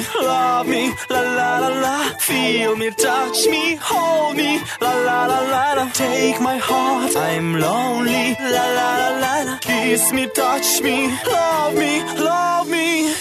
la la la la. Feel me, touch me, hold me, la la la la la. Take my heart, I'm lonely, la la la la la. Kiss me, touch me, love me, love me.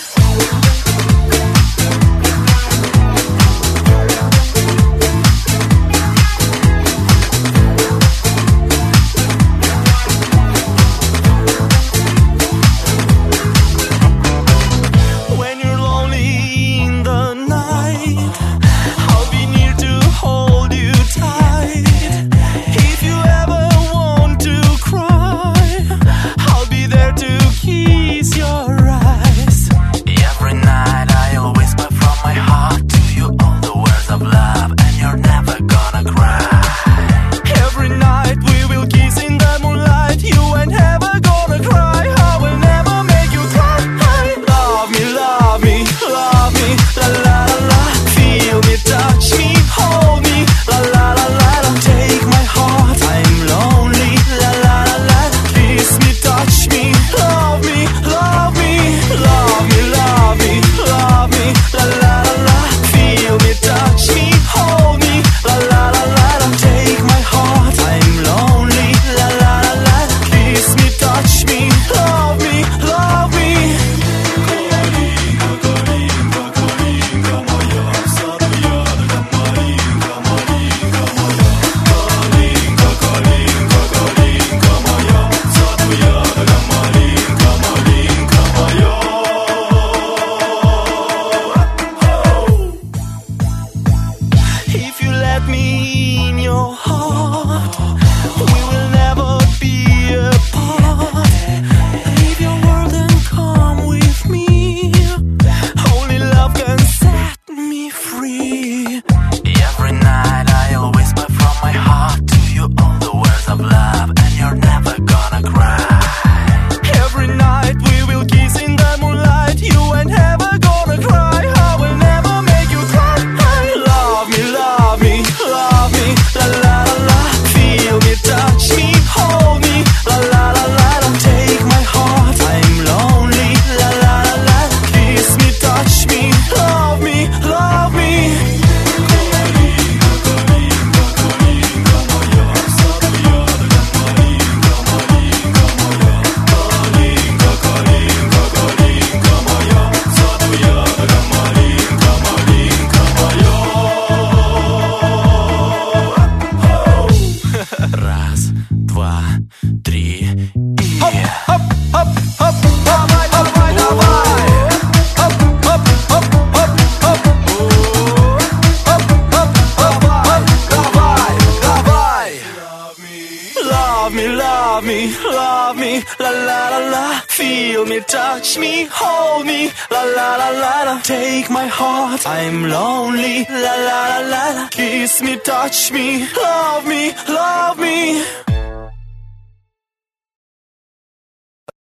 Love me, la la la la. Feel me, touch me, hold me, la la la la la. Take my heart, I'm lonely, la la la la la. Kiss me, touch me, love me, love me.